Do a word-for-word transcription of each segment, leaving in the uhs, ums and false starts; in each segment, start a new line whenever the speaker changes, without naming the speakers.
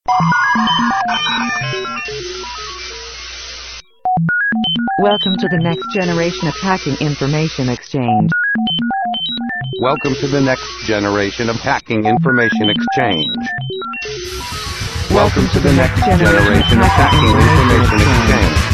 Welcome to the next generation of hacking information exchange.
Welcome to the next generation of hacking information exchange. Welcome to the next generation of hacking information exchange.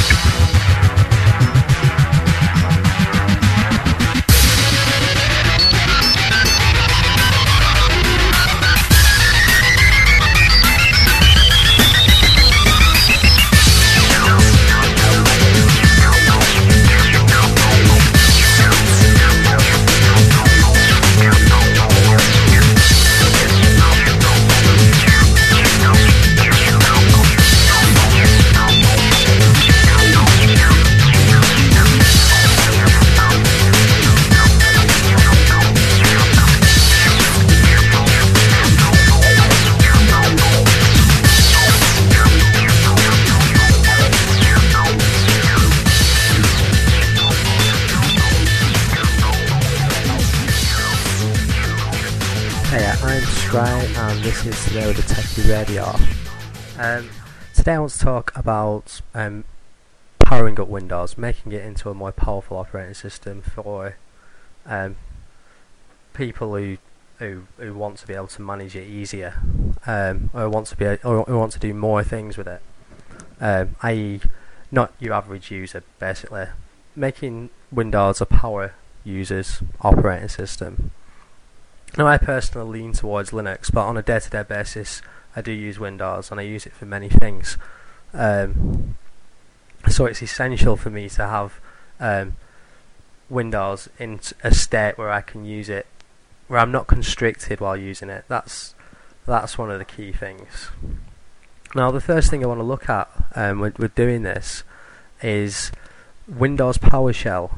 And this is Today with the Techie Radio. Um, today I want to talk about um, powering up Windows, making it into a more powerful operating system for um, people who, who who want to be able to manage it easier, um, or want to be or who want to do more things with it. Um, that is, not your average user, basically making Windows a power user's operating system. Now, I personally lean towards Linux, but on a day-to-day basis, I do use Windows, and I use it for many things. Um, so it's essential for me to have um, Windows in a state where I can use it, where I'm not constricted while using it. That's that's one of the key things. Now, the first thing I want to look at um, with, with doing this is Windows PowerShell.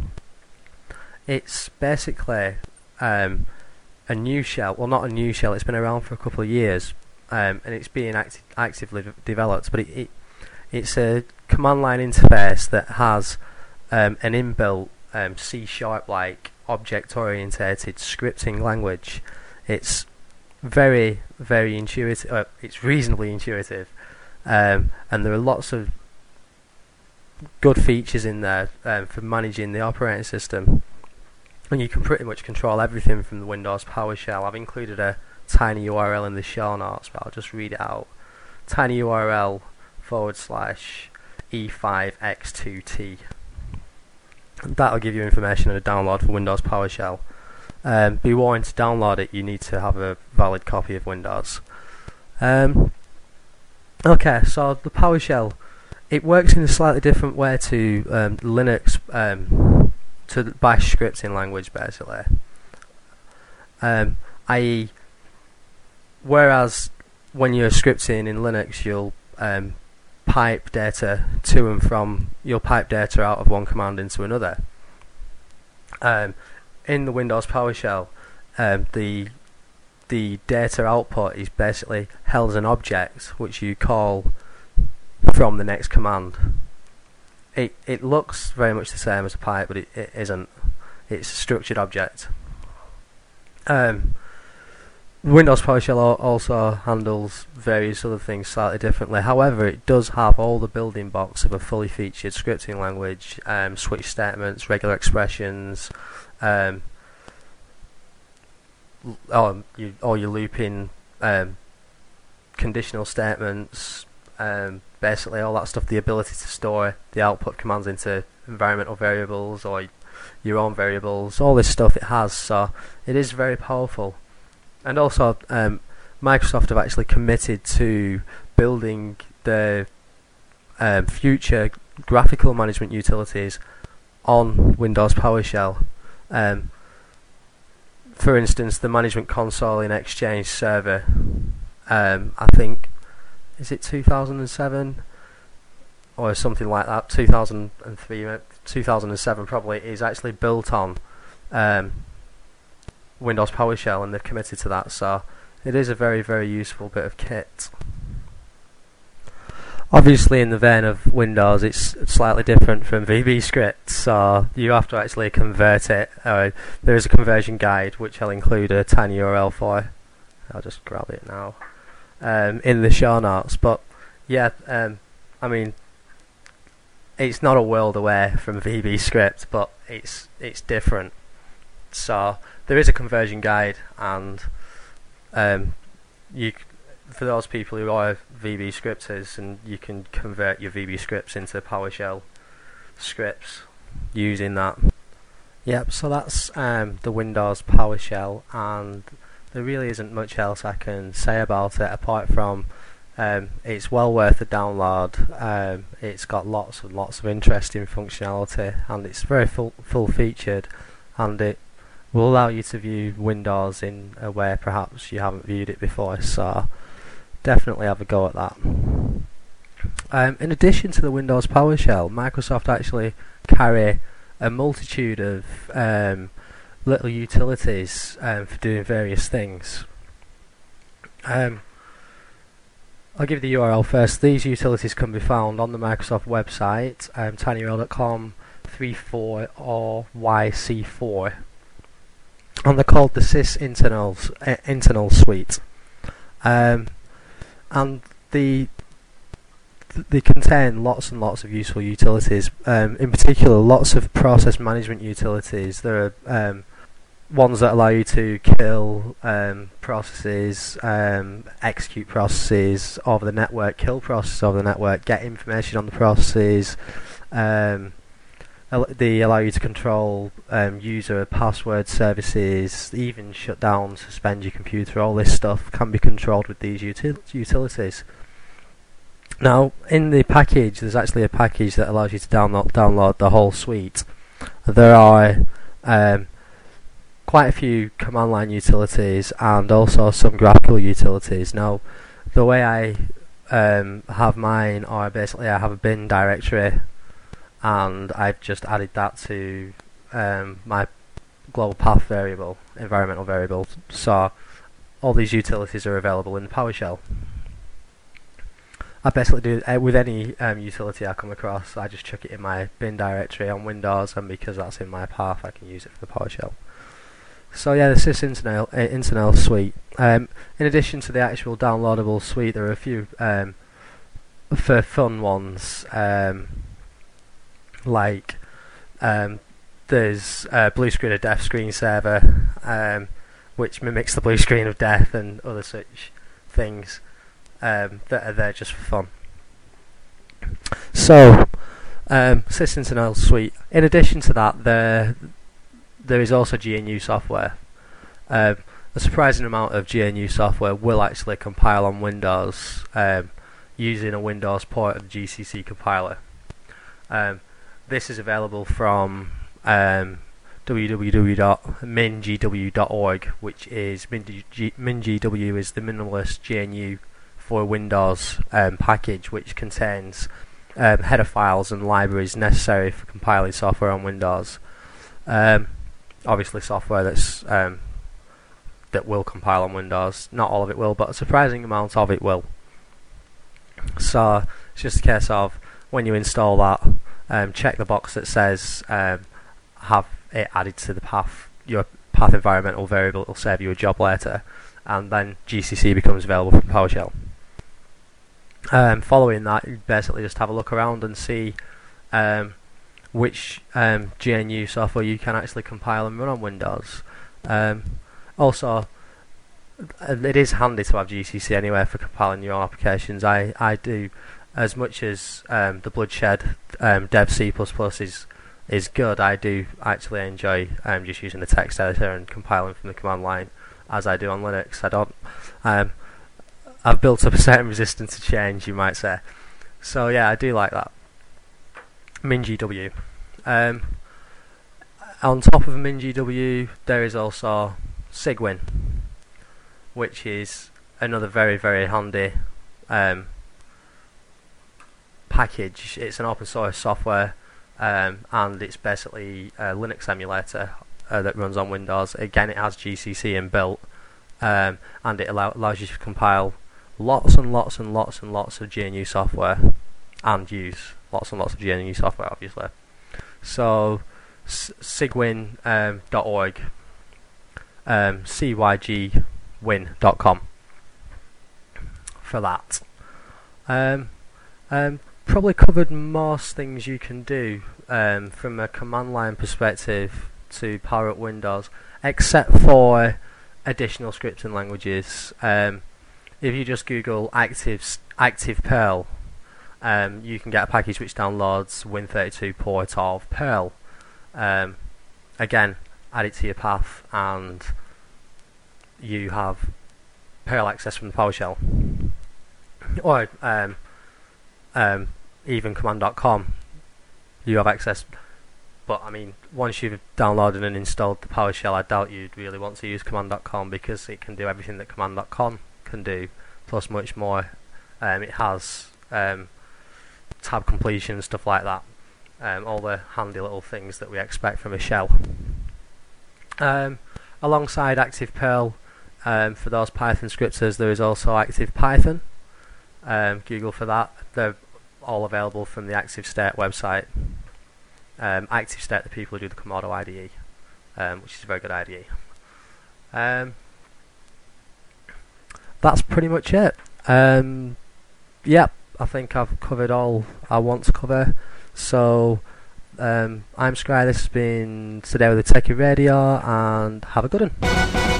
It's basically Um, a new shell, well not a new shell, it's been around for a couple of years, um, and it's being acti actively de developed, but it, it it's a command line interface that has um, an inbuilt um, C sharp like object orientated scripting language. It's very very intuitive, uh, it's reasonably intuitive, um, and there are lots of good features in there um, for managing the operating system. And you can pretty much control everything from the Windows PowerShell. I've included a tiny U R L in the show notes, but I'll just read it out. Tiny U R L forward slash E five X two T. And that'll give you information on a download for Windows PowerShell. Um, be warned, to download it, you need to have a valid copy of Windows. Um, okay, so the PowerShell, it works in a slightly different way to um, Linux. Um, to the bash scripting language, basically. Um, that is, whereas when you're scripting in Linux, you'll um, pipe data to and from, you'll pipe data out of one command into another. Um, in the Windows PowerShell, um, the the data output is basically held as an object, which you call from the next command. It, it looks very much the same as a pipe, but it, it isn't. It's a structured object. Um, Windows PowerShell also handles various other things slightly differently. However, it does have all the building blocks of a fully featured scripting language, um, switch statements, regular expressions, um, all, you, all your looping, um, conditional statements, um, basically all that stuff, the ability to store the output commands into environmental variables or your own variables, all this stuff it has, so it is very powerful. And also um, Microsoft have actually committed to building the um, future graphical management utilities on Windows PowerShell. Um, for instance, the management console in Exchange Server, um, I think, is it two thousand seven or something like that, two thousand three, two thousand seven probably, is actually built on um, Windows PowerShell, and they've committed to that, so it is a very very useful bit of kit. Obviously, in the vein of Windows, it's slightly different from V B scripts, so you have to actually convert it. Uh, there is a conversion guide which I'll include a tiny U R L for. I'll just grab it now. um, in the show notes. But yeah, um, I mean, it's not a world away from VBScript, but it's it's different. So there is a conversion guide, and um, you c- for those people who are VBScripters, and you can convert your V B scripts into PowerShell scripts using that. Yep, so that's um, the Windows PowerShell, and there really isn't much else I can say about it apart from um, it's well worth a download. Um, it's got lots and lots of interesting functionality, and it's very full full featured, and it will allow you to view Windows in a way perhaps you haven't viewed it before. So definitely have a go at that. Um, in addition to the Windows PowerShell, Microsoft actually carry a multitude of um, little utilities um, for doing various things. Um, I'll give the U R L first. These utilities can be found on the Microsoft website, um, tinyurl dot com thirty-four or Y C four, and they're called the Sys Internals uh, Internal Suite. Um, and the they contain lots and lots of useful utilities. Um, in particular, lots of process management utilities. There are um, ones that allow you to kill um, processes, um, execute processes over the network, kill processes over the network, get information on the processes. Um, al- they allow you to control um, user password services, even shut down, suspend your computer. All this stuff can be controlled with these util- utilities. Now, in the package, there's actually a package that allows you to download download the whole suite. There are um, quite a few command line utilities and also some graphical utilities. Now, the way I um, have mine, or basically I have a bin directory, and I've just added that to um, my global path variable, environmental variable. So all these utilities are available in PowerShell. I basically do uh, with any um, utility I come across. I just chuck it in my bin directory on Windows, and because that's in my path, I can use it for the PowerShell. So yeah, the Sys Internal, uh, Internal Suite. Um, in addition to the actual downloadable suite, there are a few um, for fun ones, um, like um, there's uh, Blue Screen of Death screensaver, um, which mimics the blue screen of death and other such things. Um, that are there just for fun. So, um, Sys Internal Suite. In addition to that, there there is also G N U software. Um, a surprising amount of G N U software will actually compile on Windows um, using a Windows port of the G C C compiler. Um, this is available from um, w w w dot min g w dot org, which is MinGW is the minimalist G N U for Windows um, package, which contains um, header files and libraries necessary for compiling software on Windows. Um, obviously, software that's um, that will compile on Windows. Not all of it will, but a surprising amount of it will. So it's just a case of when you install that, um, check the box that says um, have it added to the path, your path environmental variable. It will save you a job later, and then G C C becomes available from PowerShell. Um, following that, you basically just have a look around and see um, which um, G N U software you can actually compile and run on Windows. Um, also, it is handy to have G C C anyway for compiling your own applications. I, I do, as much as um, the Bloodshed um, Dev C plus plus is is good, I do actually enjoy um, just using the text editor and compiling from the command line as I do on Linux. I don't. Um, I've built up a certain resistance to change, you might say. So yeah, I do like that. MinGW. Um, on top of MinGW, there is also Cygwin, which is another very, very handy um, package. It's an open source software, um, and it's basically a Linux emulator uh, that runs on Windows. Again, it has G C C inbuilt, um, and it allow allows you to compile lots and lots and lots and lots of G N U software, and use lots and lots of G N U software, obviously. So, cygwin dot org, um, C Y G win dot com. for that. Um, um, probably covered most things you can do um, from a command line perspective to power up Windows, except for additional scripting languages. Um, if you just Google active active Perl, um, you can get a package which downloads Win thirty-two port of Perl. Um, again, add it to your path, and you have Perl access from the PowerShell, or um, um, even command dot com. You have access. But I mean, once you've downloaded and installed the PowerShell, I doubt you'd really want to use command dot com because it can do everything that command dot com can do, plus much more. Um, it has um, tab completion and stuff like that. Um, all the handy little things that we expect from a shell. Um, alongside Active Perl, um, for those Python scripters, there is also Active Python. Um, Google for that. They're all available from the ActiveState website. Um, ActiveState, the people who do the Komodo I D E, um, which is a very good I D E. Um, that's pretty much it. Um, yep, I think I've covered all I want to cover. So, um, I'm Scry, this has been Today with the Techie Radio, and have a good one.